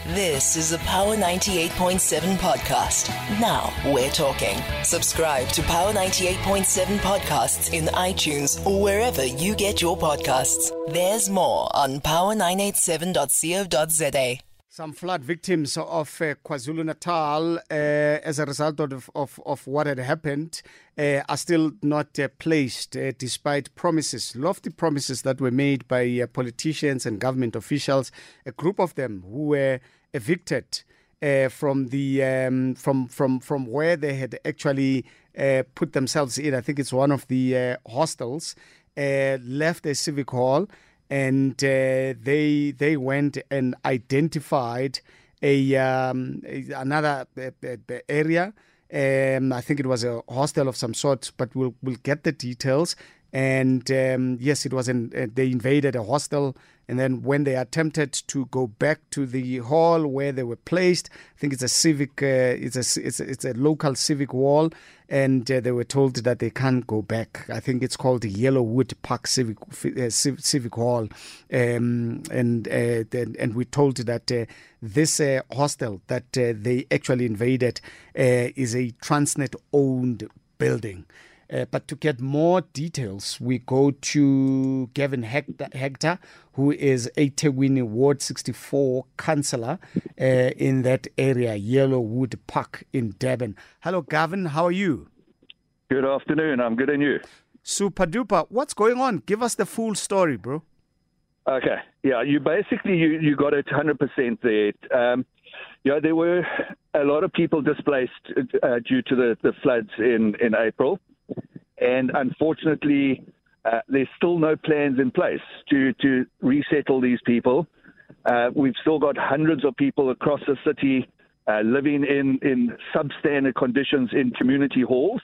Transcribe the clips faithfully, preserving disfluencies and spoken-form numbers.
This is a Power ninety-eight point seven podcast. Now we're talking. Subscribe to Power ninety-eight point seven podcasts in iTunes or wherever you get your podcasts. There's more on power nine eight seven dot co dot za. Some flood victims of uh, KwaZulu-Natal, uh, as a result of, of, of what had happened, uh, are still not uh, placed, uh, despite promises, lofty promises that were made by uh, politicians and government officials. A group of them who were evicted uh, from the um, from from from where they had actually uh, put themselves in. I think it's one of the uh, hostels. Uh, left a civic hall. And uh, they they went and identified a um, another uh, area. Um, I think it was a hostel of some sort, but we'll we'll get the details. And um, yes, it was an, uh, they invaded a hostel, and then when they attempted to go back to the hall where they were placed, I think it's a civic, uh, it's a it's a, it's a local civic wall, and uh, they were told that they can't go back. I think it's called the Yellowwood Park Civic uh, Civic Hall, um, and uh, then, and we told that uh, this uh, hostel that uh, they actually invaded uh, is a Transnet-owned building. Uh, but to get more details, we go to Gavin Hector, Hector who is a eThekwini Ward sixty-four councillor uh, in that area, Yellowwood Park in Durban. Hello, Gavin. How are you? Good afternoon. I'm good, and you? Super duper. What's going on? Give us the full story, bro. Okay. Yeah, you basically, you, you got it one hundred percent there. Um, you know, there were a lot of people displaced uh, due to the, the floods in, in April. And unfortunately, uh, there's still no plans in place to, to resettle these people. Uh, we've still got hundreds of people across the city uh, living in, in substandard conditions in community halls.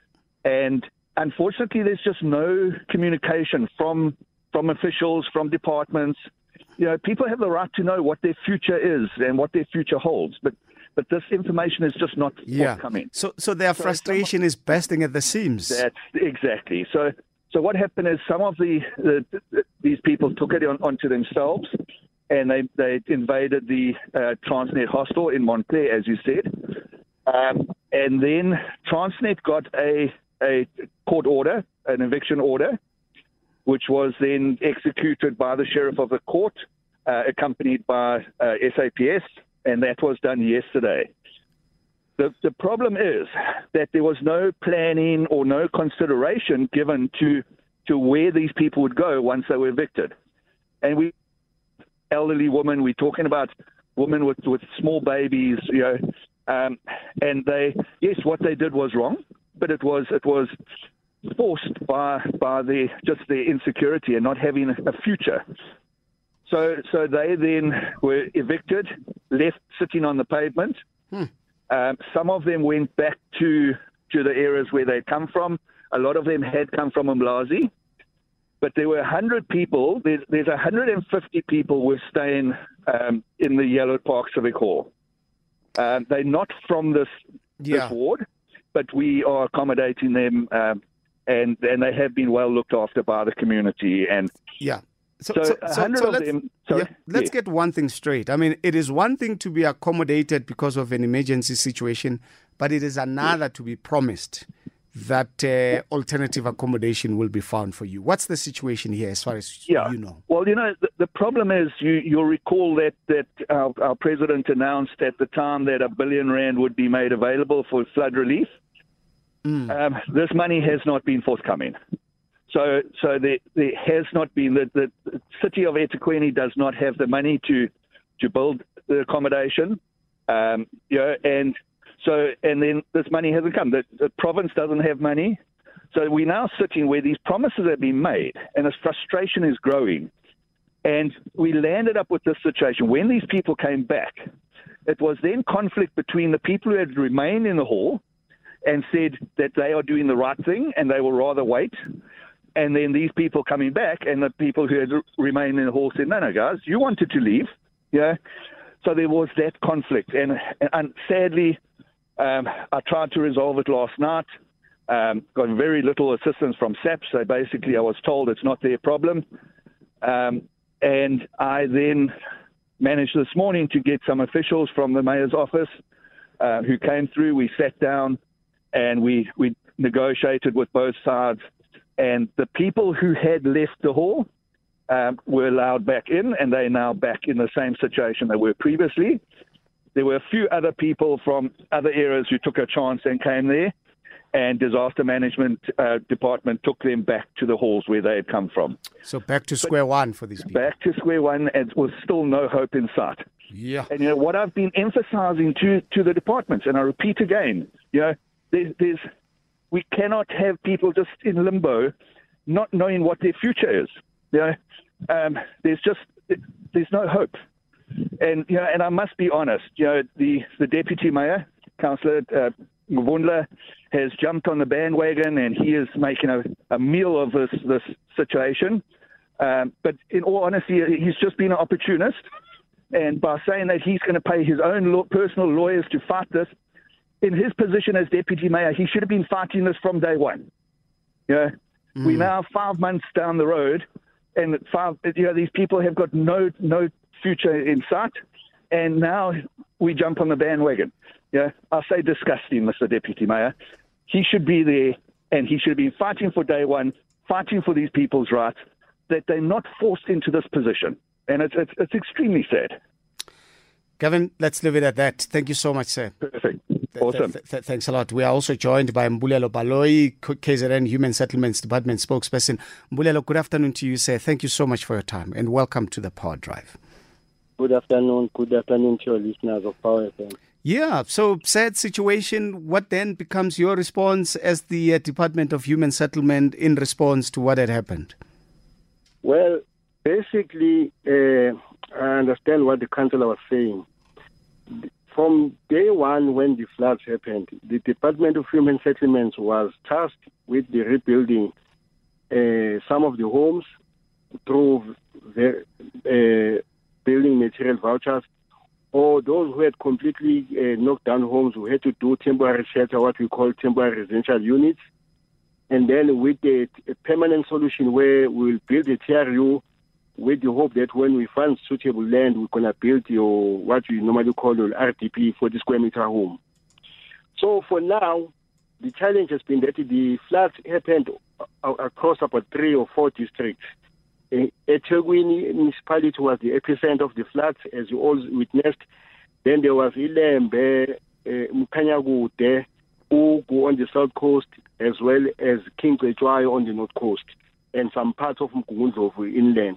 And unfortunately, there's just no communication from from officials, from departments. You know, people have the right to know what their future is and what their future holds. But But this information is just not yeah. forthcoming. So, so their so frustration some, is bursting at the seams. That's exactly. So, so what happened is some of the, the, the these people took it on, onto themselves, and they they invaded the uh, Transnet hostel in Montclair, as you said, um, and then Transnet got a a court order, an eviction order, which was then executed by the sheriff of the court, uh, accompanied by uh, S A P S. And that was done yesterday. The the problem is that there was no planning or no consideration given to to where these people would go once they were evicted. And we, elderly women, we're talking about women with, with small babies, you know, um, and they, yes, what they did was wrong, but it was it was forced by by the just their insecurity and not having a future. So, so they then were evicted, left sitting on the pavement. Hmm. Um, some of them went back to to the areas where they'd come from. A lot of them had come from Umlazi. But there were one hundred people. There's, there's one hundred fifty people who were staying um, in the Yellowwood Park Civic Hall. Um, they're not from this, yeah. this ward, but we are accommodating them, um, and, and they have been well looked after by the community. And yeah. So, so, so, so, so let's, them, sorry, yeah, let's yeah. get one thing straight. I mean, it is one thing to be accommodated because of an emergency situation, but it is another yeah. to be promised that uh, alternative accommodation will be found for you. What's the situation here as far as yeah. you know? Well, you know, the, the problem is you, you'll recall that, that our, our president announced at the time that a billion rand would be made available for flood relief. Mm. Um, this money has not been forthcoming. So, so there, there has not been the, the, the city of eThekwini does not have the money to to build the accommodation, um, you know, and so and then this money hasn't come. The, the province doesn't have money, so we're now sitting where these promises have been made, and this frustration is growing, and we landed up with this situation when these people came back. It was then conflict between the people who had remained in the hall and said that they are doing the right thing and they will rather wait. And then these people coming back, and the people who had remained in the hall said, no, no, guys, you wanted to leave. Yeah. So there was that conflict. And, and sadly, um, I tried to resolve it last night. Um, got very little assistance from S A P. So basically, I was told it's not their problem. Um, and I then managed this morning to get some officials from the mayor's office uh, who came through. We sat down and we, we negotiated with both sides. And the people who had left the hall um, were allowed back in, and they're now back in the same situation they were previously. There were a few other people from other areas who took a chance and came there, and disaster management uh, department took them back to the halls where they had come from. So back to square but one for these people. Back to square one, and with still no hope in sight. Yeah. And you know what I've been emphasizing to, to the departments, and I repeat again, you know, there's, there's we cannot have people just in limbo, not knowing what their future is. You know, um, there's just there's no hope. And you know, and I must be honest. You know, the, the deputy mayor, Councillor uh, Mvundla, has jumped on the bandwagon, and he is making a, a meal of this this situation. Um, but in all honesty, he's just been an opportunist. And by saying that he's going to pay his own law, personal lawyers to fight this, in his position as deputy mayor, he should have been fighting this from day one. You know, mm. we're now five months down the road, and five, you know, these people have got no no future in sight, and now we jump on the bandwagon. Yeah, you know, I say disgusting, Mister Deputy Mayor. He should be there, and he should have been fighting for day one, fighting for these people's rights, that they're not forced into this position. And it's it's, it's extremely sad. Gavin, let's leave it at that. Thank you so much, sir. Perfect. Awesome. Th- th- thanks a lot. We are also joined by Mbulelo Baloyi, K Z N Human Settlements Department spokesperson. Mbulelo, good afternoon to you, sir. Thank you so much for your time, and welcome to the Power Drive. Good afternoon. Good afternoon to your listeners of Power F M. Yeah, so sad situation. What then becomes your response as the uh, Department of Human Settlement in response to what had happened? Well, basically, uh, I understand what the councillor was saying. From day one, when the floods happened, the Department of Human Settlements was tasked with the rebuilding uh, some of the homes through the uh, building material vouchers, or those who had completely uh, knocked down homes who had to do temporary shelter, what we call temporary residential units, and then with a, a permanent solution where we'll build a T R U with the hope that when we find suitable land, we're going to build your, what we normally call your R D P, forty square meter home. So for now, the challenge has been that the floods happened across about three or four districts. eThekwini municipality was the epicenter of the floods, as you all witnessed. Then there was Ilembe, Mkhanyakude, Ugu on the south coast, as well as King Cetshwayo on the north coast, and some parts of Mgungundlovu inland.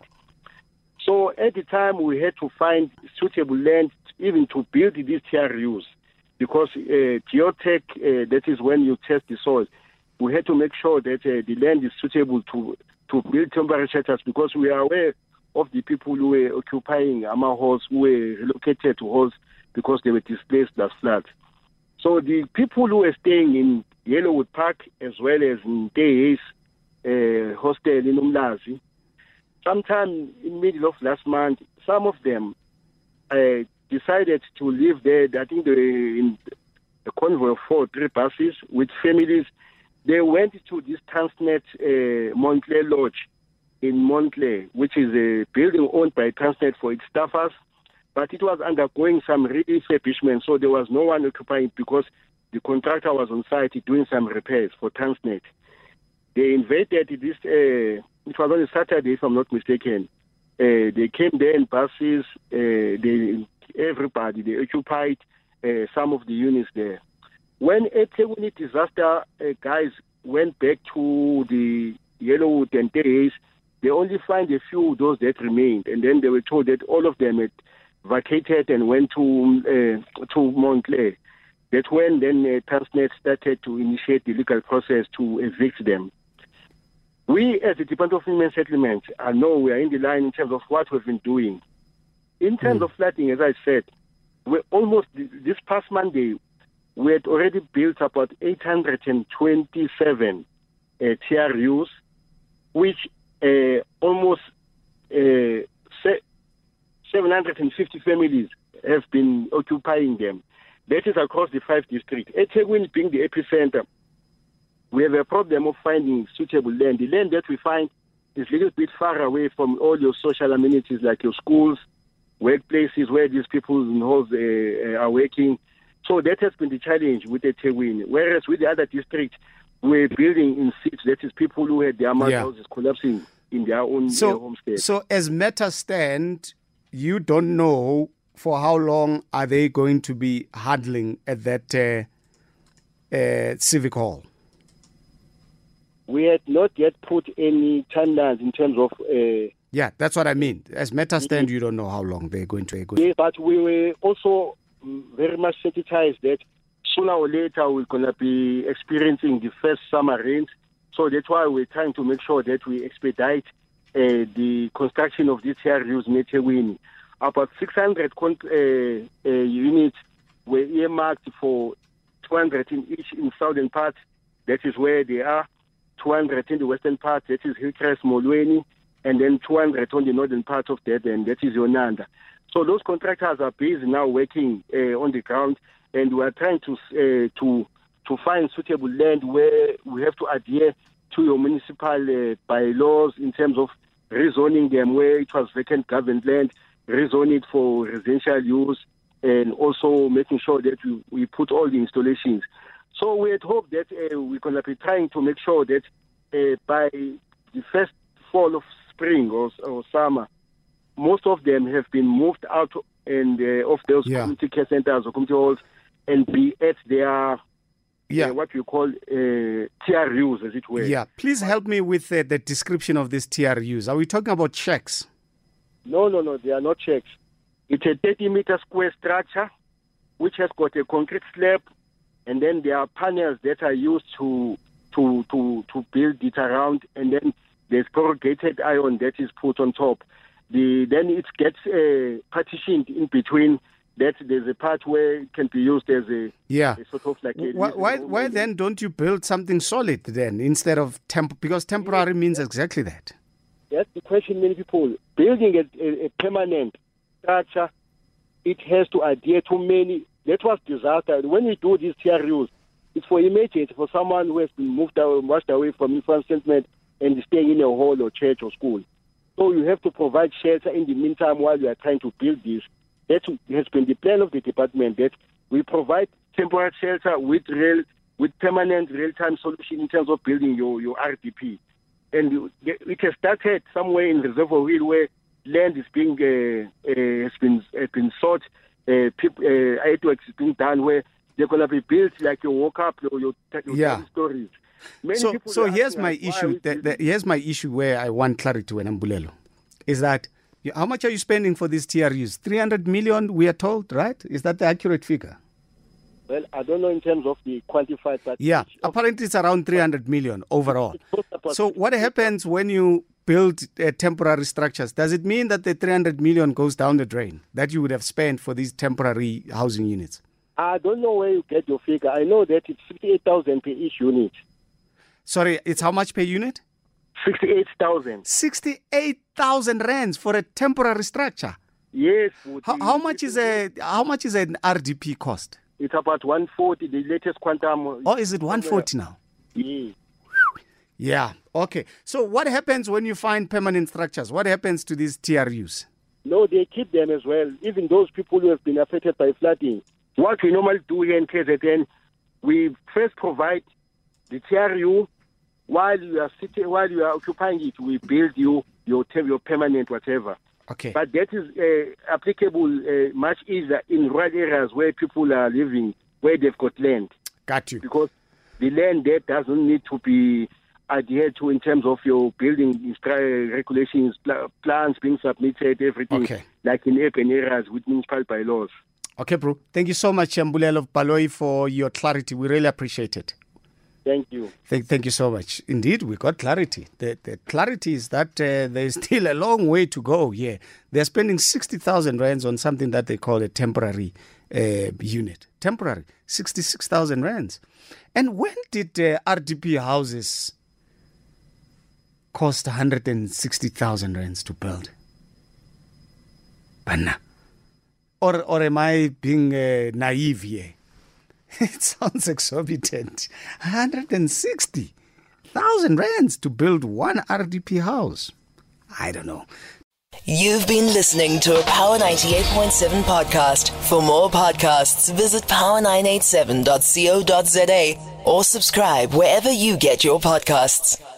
So at the time, we had to find suitable land even to build these T R Us, because uh, geotech, uh, that is when you test the soil, we had to make sure that uh, the land is suitable to to build temporary shelters, because we are aware of the people who were occupying Ama halls, who were relocated to halls because they were displaced last flood. So the people who were staying in Yellowwood Park, as well as in Days uh, hostel in Umlazi, sometime in middle of last month, some of them uh, decided to live there. I think they were in a convoy of four, three buses with families. They went to this Transnet uh, Montclair Lodge in Montclair, which is a building owned by Transnet for its staffers, but it was undergoing some refurbishment, so there was no one occupying because the contractor was on site doing some repairs for Transnet. They invaded this, uh, it was on a Saturday, if I'm not mistaken. Uh, they came there in buses, uh, they, everybody, they occupied uh, some of the units there. When eThekwini disaster uh, guys went back to the Yellowwood and Days, they only find a few those that remained, and then they were told that all of them had vacated and went to uh, to Montclair. That's when then uh, Transnet started to initiate the legal process to evict them. We, as the Department of Human Settlements, I know we are in the line in terms of what we've been doing. In terms mm. of flooding, as I said, we almost this past Monday, we had already built about eight hundred twenty-seven uh, T R Us, which uh, almost uh, seven hundred fifty families have been occupying them. That is across the five districts. eThekwini being the epicenter, we have a problem of finding suitable land. The land that we find is a little bit far away from all your social amenities like your schools, workplaces where these people involved, uh, are working. So that has been the challenge with eThekwini. Whereas with the other districts, we're building in seats, that is people who had their yeah. houses collapsing in their own so, uh, homestead. So as matters stand, you don't know for how long are they going to be huddling at that uh, uh, civic hall? We had not yet put any timelines in terms of... Uh, yeah, that's what I mean. As matters stand, you don't know how long they're going to... Go. Yeah, but we were also very much sensitized that sooner or later we're going to be experiencing the first summer rains. So that's why we're trying to make sure that we expedite uh, the construction of these T R Us in eThekwini. About six hundred con- uh, uh, units were earmarked for two hundred in each in southern part. That is where they are. two hundred in the western part, that is Hillcrest, Molweni, and then two hundred on the northern part of Durban, that is Yonanda. So those contractors are busy now working uh, on the ground, and we are trying to uh, to to find suitable land where we have to adhere to your municipal uh, bylaws in terms of rezoning them where it was vacant government land, rezone it for residential use, and also making sure that we, we put all the installations. So we had hoped that uh, we're going to be trying to make sure that uh, by the first fall of spring or, or summer, most of them have been moved out and uh, of those yeah. community care centers or community halls and be at their yeah. uh, what we call uh, T R Us, as it were. Yeah, please help me with uh, the description of these T R Us. Are we talking about shacks? No, no, no, they are not shacks. It's a thirty meter square structure which has got a concrete slab, and then there are panels that are used to to to to build it around, and then there's corrugated iron that is put on top. The then it gets uh, partitioned in between. That there's a part where it can be used as a, yeah. a sort of like a why why, why then don't you build something solid then instead of temp? Because temporary means exactly that. That's the question. Many people building a, a, a permanent structure, it has to adhere to many. That was disaster. When we do these T R Us, it's for emergency, for someone who has been moved away, washed away from infant settlement and staying in a hall or church or school. So you have to provide shelter in the meantime while you are trying to build this. That has been the plan of the department, that we provide temporary shelter with real, with permanent real-time solution in terms of building your, your R D P. And it has started somewhere in Reservoir Hill where land is being uh, uh, has been uh, been sought. Uh, people, uh, artworks is being done where they're going to be built like you walk up or your, your yeah. stories. Many so so here's my us, issue. The, the, here's my issue where I want clarity when Mbulelo is that you, how much are you spending for these T R Us? three hundred million, we are told, right? Is that the accurate figure? Well, I don't know in terms of the quantified. But yeah, apparently it's around three hundred million overall. So what happens when you build uh, temporary structures? Does it mean that the three hundred million goes down the drain that you would have spent for these temporary housing units? I don't know where you get your figure. I know that it's fifty-eight thousand per each unit. Sorry, it's how much per unit? sixty-eight thousand. sixty-eight thousand rands for a temporary structure? Yes. How, how much is a how much is an R D P cost? It's about one forty, the latest quantum. Oh, is it one forty now? Yeah. Yeah, okay. So what happens when you find permanent structures? What happens to these T R Us? No, they keep them as well. Even those people who have been affected by flooding. What we normally do here in K Z N, we first provide the T R U. While you are sitting, while you are occupying it, we build you your your permanent whatever. Okay. But that is uh, applicable uh, much easier in rural areas where people are living, where they've got land. Got you. Because the land there doesn't need to be adhered to in terms of your building regulations, plans being submitted, everything, okay. like in urban areas with municipal bylaws. Okay, bro. Thank you so much, Mbulelo Baloyi, for your clarity. We really appreciate it. Thank you. Thank, thank you so much. Indeed, we got clarity. The, the clarity is that uh, there's still a long way to go here. They're spending sixty thousand rands on something that they call a temporary uh, unit. Temporary, sixty-six thousand rands. And when did uh, R D P houses cost one hundred sixty thousand rands to build? Banna. Or, or am I being uh, naive here? It sounds exorbitant. one hundred sixty thousand rands to build one R D P house. I don't know. You've been listening to a Power ninety-eight point seven podcast. For more podcasts, visit power nine eight seven dot co dot za or subscribe wherever you get your podcasts.